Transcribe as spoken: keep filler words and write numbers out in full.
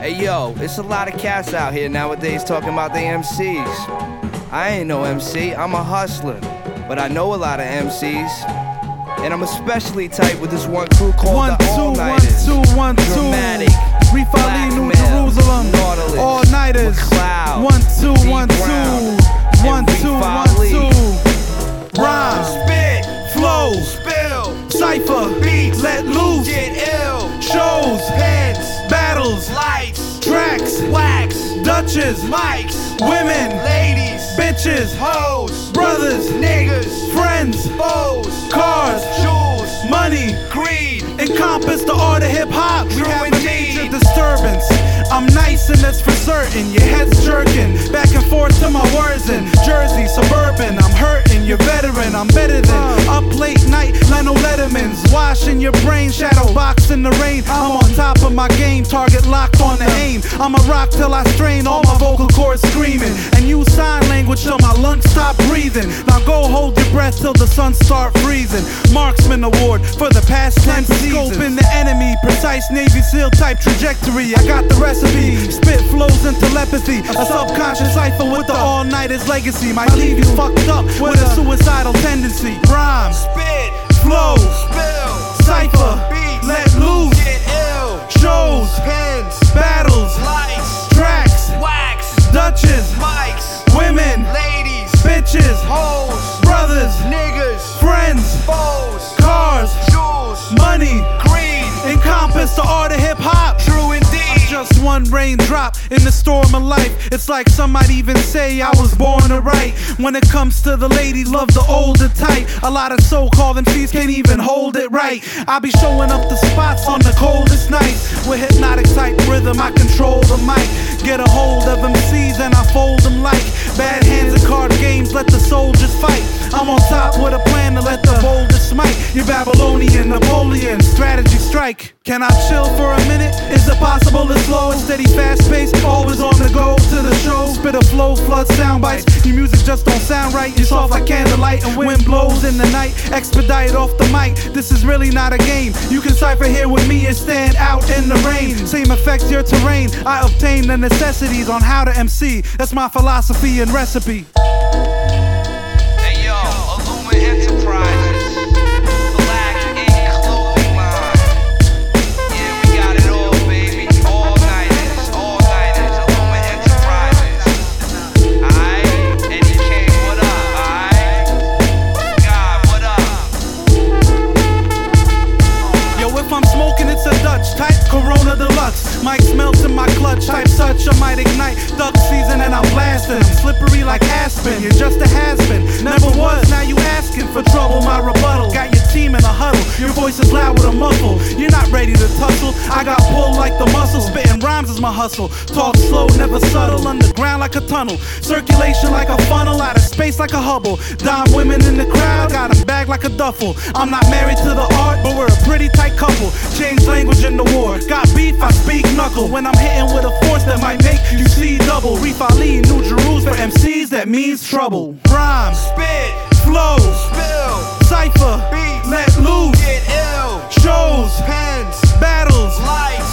Hey yo, it's a lot of cats out here nowadays talking about they M Cs. I ain't no M C, I'm a hustler, but I know a lot of M Cs. And I'm especially tight with this one crew called one, the two, All-Nighters. One, two, one, two, Dramatic, Refali, New Blackmail, Jerusalem, Nautilus, All-Nighters, McCloud, one, two, D one, Brown, two, one, and two, one, Refali. two, rhyme, Spit, flow, spill, cypher, beats, let loose, get ill, shows, pens, battles, lights, tracks, wax, Dutches, mics, women, ladies, bitches, hoes, brothers, niggas, friends, foes, cars, jewels, money, greed, encompass the art of hip-hop. We True have a indeed. major disturbance. I'm nice and that's for certain. Your head's jerking back and forth to my words in Jersey, suburban. I'm hurting, you're veteran. I'm better than up late night, Leno Letterman's. Washing your brain, shadow box in the rain. I'm on top of my game, target locked on the aim. I'ma rock till I strain all my vocal cords screaming, and use sign language till my lungs stop breathing. Now go hold your breath till the sun start freezing. Marksman Award for the past ten seasons. Scoping the enemy, precise Navy SEAL type trajectory. I got the recipe, spit flows and telepathy. A subconscious cipher with the all-nighters legacy. Might leave you fucked up with a suicidal tendency. Rhyme, spit, flow, spill, cipher, beats, let loose, get ill, shows, pens, battles, lights, tracks, wax, Dutches, mics, women, ladies, bitches, hoes, brothers, niggas, friends, foes, cars, jewels, money, greed, encompass the art of hip-hop. true indeed. Just one raindrop in the storm of life. It's like some might even say I was born to write. When it comes to the ladies, love the older type. A lot of so-called M Cs can't even hold it right. I be showing up the spots on the coldest nights. With hypnotic type rhythm, I control the mic. Get a hold of M Cs and I fold them like bad hands in card games, let the soldiers fight. I'm on top with a plan to let the boldest smite. You Babylonian, Napoleon, strategy strike. Can I chill for a minute? Is it possible to slow and steady, fast pace? Always on the go to the show. Spit a flow, flood sound bites. Your music just don't sound right. You're soft like candlelight and wind blows in the night. Expedite off the mic. This is really not a game. You can cipher here with me and stand out in the rain. Same affects your terrain. I obtain the necessities on how to M C. That's my philosophy and recipe. Hey yo, Illuma Enterprises, Black Ink Clothing Line. Yeah, we got it all, baby. All-nighters, all-nighters, Illuma Enterprises. Aight, Eddie King, what up? Aight, God, what up? Yo, if I'm smoking, it's a Dutch type Corona Deluxe. Mike smells in my clutch, type such I might ignite. Duck season and I'm blasting, slippery like Aspen. You're just a has-been, never was. Now you asking for trouble. My rebuttal got your team in a huddle. Your voice is loud with a muffle. You're not ready to tussle. I got pull like the muscle. Spitting rhymes is my hustle. Talk slow, never subtle. Underground like a tunnel. Circulation like a funnel. Out of space like a Hubble. Dime women in the crowd, got them bagged like a duffel. I'm not married to the art, but we're a pretty tight couple. Change language in the war. Got beef, I speak knuckle. When I'm hitting with a force that might make you see double. Refali, New Jerusalem for M Cs, that means trouble. Rhyme, Spit, flow, spill, cipher, beats, let loose, get ill, shows, pens, battles, lights,